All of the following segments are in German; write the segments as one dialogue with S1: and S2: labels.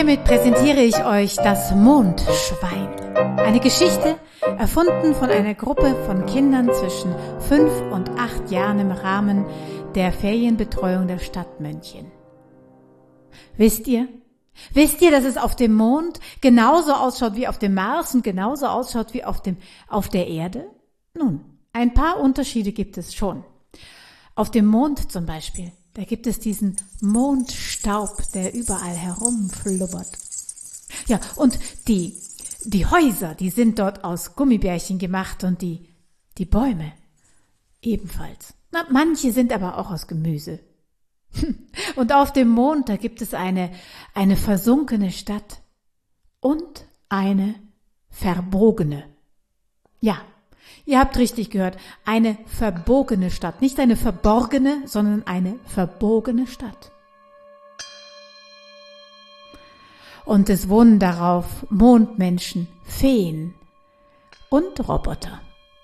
S1: hiermit präsentiere ich euch das Mondschwein. Eine Geschichte, erfunden von einer Gruppe von Kindern zwischen 5 und 8 Jahren im Rahmen der Ferienbetreuung der Stadt München. Wisst ihr, dass es auf dem Mond genauso ausschaut wie auf dem Mars und genauso ausschaut wie auf der Erde? Nun, ein paar Unterschiede gibt es schon. Auf dem Mond zum Beispiel, da gibt es diesen Mondstaub, der überall herumflubbert. Ja, und die Häuser, die sind dort aus Gummibärchen gemacht und die Bäume ebenfalls. Manche sind aber auch aus Gemüse. Und auf dem Mond, da gibt es eine versunkene Stadt und eine verbogene. Ja, ihr habt richtig gehört, eine verbogene Stadt. Nicht eine verborgene, sondern eine verbogene Stadt. Und es wohnen darauf Mondmenschen, Feen und Roboter.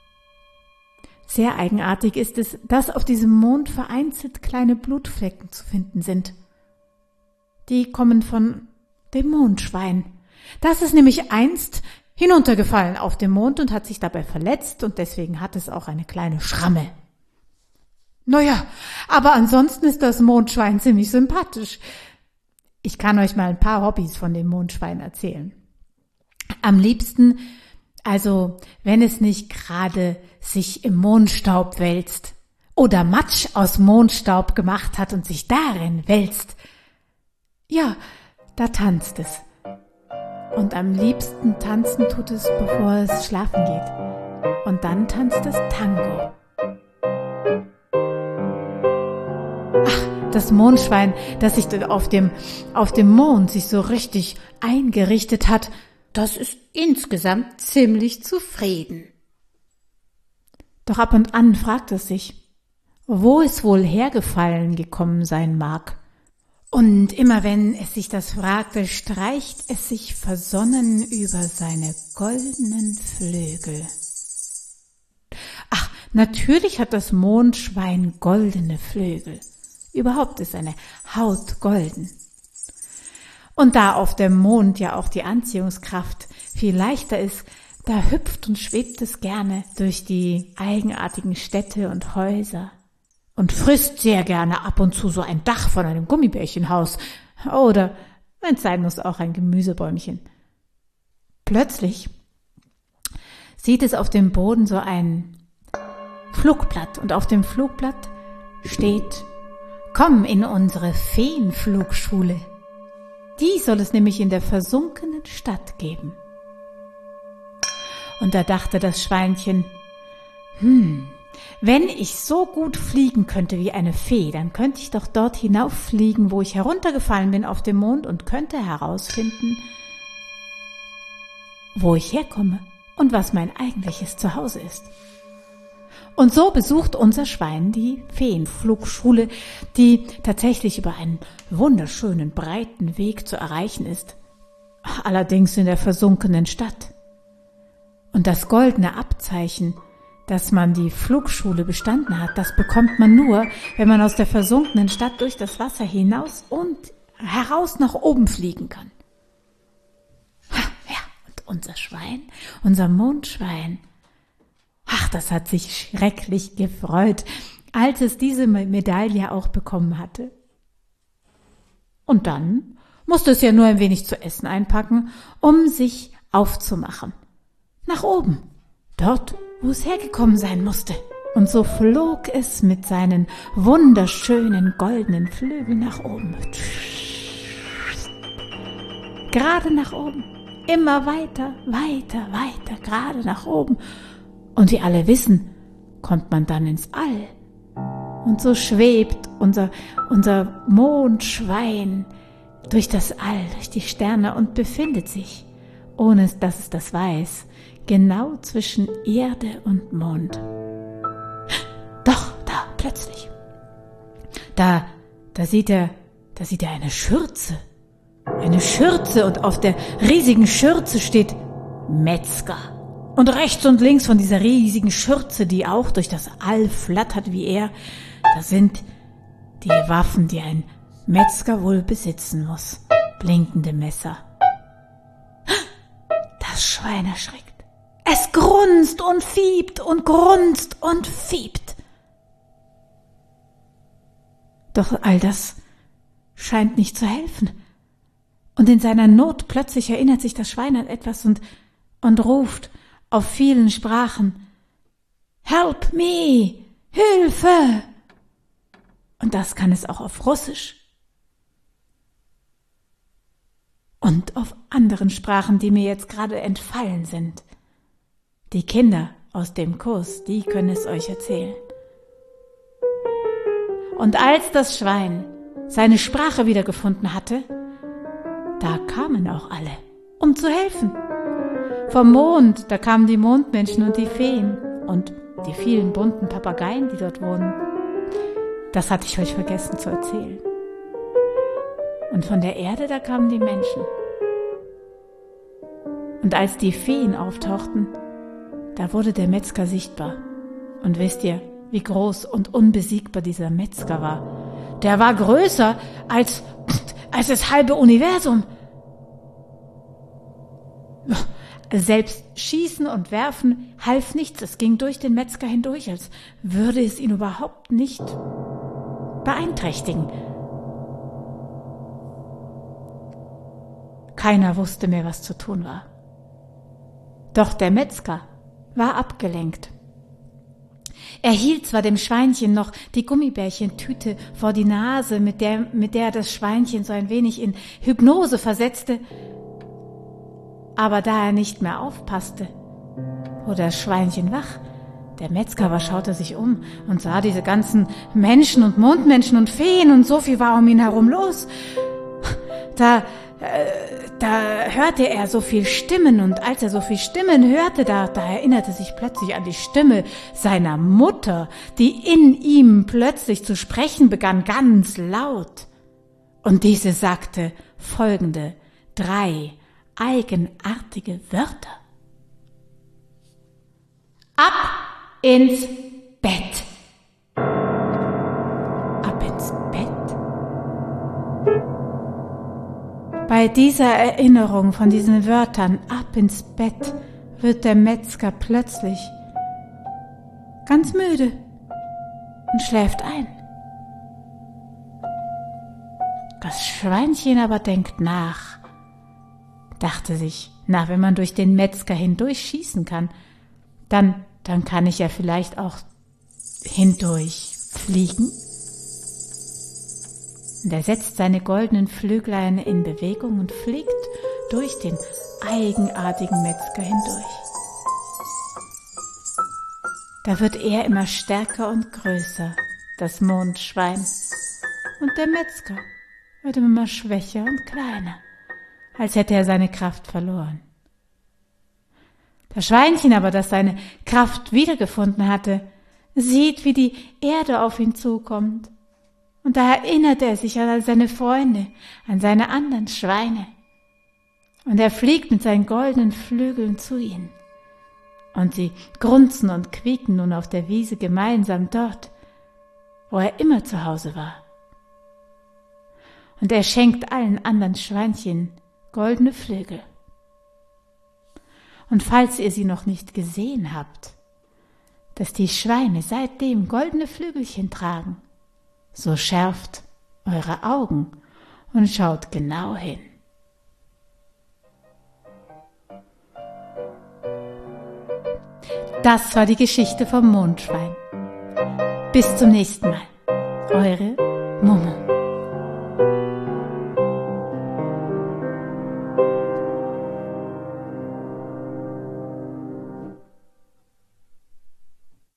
S1: Sehr eigenartig ist es, dass auf diesem Mond vereinzelt kleine Blutflecken zu finden sind. Die kommen von dem Mondschwein. Das ist nämlich einst hinuntergefallen auf dem Mond und hat sich dabei verletzt und deswegen hat es auch eine kleine Schramme. Naja, aber ansonsten ist das Mondschwein ziemlich sympathisch. Ich kann euch mal ein paar Hobbys von dem Mondschwein erzählen. Am liebsten, also wenn es nicht gerade sich im Mondstaub wälzt oder Matsch aus Mondstaub gemacht hat und sich darin wälzt, ja, da tanzt es. Und am liebsten tanzen tut es, bevor es schlafen geht. Und dann tanzt es Tango. Ach, das Mondschwein, das sich auf dem Mond sich so richtig eingerichtet hat, das ist insgesamt ziemlich zufrieden. Doch ab und an fragt es sich, wo es wohl hergefallen gekommen sein mag. Und immer wenn es sich das fragte, streicht es sich versonnen über seine goldenen Flügel. Ach, natürlich hat das Mondschwein goldene Flügel. Überhaupt ist seine Haut golden. Und da auf dem Mond ja auch die Anziehungskraft viel leichter ist, da hüpft und schwebt es gerne durch die eigenartigen Städte und Häuser und frisst sehr gerne ab und zu so ein Dach von einem Gummibärchenhaus oder, wenn es sein muss, auch ein Gemüsebäumchen. Plötzlich sieht es auf dem Boden so ein Flugblatt und auf dem Flugblatt steht: Komm in unsere Feenflugschule. Die soll es nämlich in der versunkenen Stadt geben. Und da dachte das Schweinchen, wenn ich so gut fliegen könnte wie eine Fee, dann könnte ich doch dort hinauffliegen, wo ich heruntergefallen bin auf dem Mond und könnte herausfinden, wo ich herkomme und was mein eigentliches Zuhause ist. Und so besucht unser Schwein die Feenflugschule, die tatsächlich über einen wunderschönen, breiten Weg zu erreichen ist. Allerdings in der versunkenen Stadt. Und das goldene Abzeichen, dass man die Flugschule bestanden hat, das bekommt man nur, wenn man aus der versunkenen Stadt durch das Wasser hinaus und heraus nach oben fliegen kann. Ja, und unser Schwein, unser Mondschwein, ach, das hat sich schrecklich gefreut, als es diese Medaille auch bekommen hatte. Und dann musste es ja nur ein wenig zu essen einpacken, um sich aufzumachen. Nach oben, dort, wo es hergekommen sein musste. Und so flog es mit seinen wunderschönen goldenen Flügeln nach oben. Gerade nach oben, immer weiter, weiter, weiter, gerade nach oben. Und wie alle wissen, kommt man dann ins All. Und so schwebt unser Mondschwein durch das All, durch die Sterne und befindet sich, ohne dass es das weiß, genau zwischen Erde und Mond. Doch, da, plötzlich. Da sieht er eine Schürze. Eine Schürze und auf der riesigen Schürze steht Metzger. Und rechts und links von dieser riesigen Schürze, die auch durch das All flattert wie er, da sind die Waffen, die ein Metzger wohl besitzen muss. blinkende Messer. Das Schwein erschrickt. Es grunzt und fiebt und grunzt und fiebt. Doch all das scheint nicht zu helfen. Und in seiner Not plötzlich erinnert sich das Schwein an etwas und ruft auf vielen Sprachen: Help me! Hilfe! Und das kann es auch auf Russisch. Und auf anderen Sprachen, die mir jetzt gerade entfallen sind. Die Kinder aus dem Kurs, die können es euch erzählen. Und als das Schwein seine Sprache wiedergefunden hatte, da kamen auch alle, um zu helfen. Vom Mond, da kamen die Mondmenschen und die Feen und die vielen bunten Papageien, die dort wohnen. Das hatte ich euch vergessen zu erzählen. Und von der Erde, da kamen die Menschen. Und als die Feen auftauchten, da wurde der Metzger sichtbar. Und wisst ihr, wie groß und unbesiegbar dieser Metzger war? Der war größer als das halbe Universum. Selbst Schießen und Werfen half nichts. Es ging durch den Metzger hindurch, als würde es ihn überhaupt nicht beeinträchtigen. Keiner wusste mehr, was zu tun war. Doch der Metzger war abgelenkt. Er hielt zwar dem Schweinchen noch die Gummibärchentüte vor die Nase, mit der er das Schweinchen so ein wenig in Hypnose versetzte, aber da er nicht mehr aufpasste, wurde das Schweinchen wach. Der Metzger aber schaute sich um und sah diese ganzen Menschen und Mondmenschen und Feen und so viel war um ihn herum los. Da hörte er so viel Stimmen und als er so viel Stimmen hörte, da erinnerte sich plötzlich an die Stimme seiner Mutter, die in ihm plötzlich zu sprechen begann, ganz laut. Und diese sagte folgende 3 eigenartige Wörter. Ab ins Bett. Ab ins Bett? Bei dieser Erinnerung von diesen Wörtern, ab ins Bett, wird der Metzger plötzlich ganz müde und schläft ein. Das Schweinchen aber denkt nach, dachte sich, wenn man durch den Metzger hindurch schießen kann, dann kann ich ja vielleicht auch hindurch fliegen. Und er setzt seine goldenen Flüglein in Bewegung und fliegt durch den eigenartigen Metzger hindurch. Da wird er immer stärker und größer, das Mondschwein, und der Metzger wird immer schwächer und kleiner, als hätte er seine Kraft verloren. Das Schweinchen aber, das seine Kraft wiedergefunden hatte, sieht, wie die Erde auf ihn zukommt. Und da erinnert er sich an seine Freunde, an seine anderen Schweine. Und er fliegt mit seinen goldenen Flügeln zu ihnen. Und sie grunzen und quieken nun auf der Wiese gemeinsam dort, wo er immer zu Hause war. Und er schenkt allen anderen Schweinchen goldene Flügel. Und falls ihr sie noch nicht gesehen habt, dass die Schweine seitdem goldene Flügelchen tragen, so schärft eure Augen und schaut genau hin. Das war die Geschichte vom Mondschwein. Bis zum nächsten Mal. Eure Momo.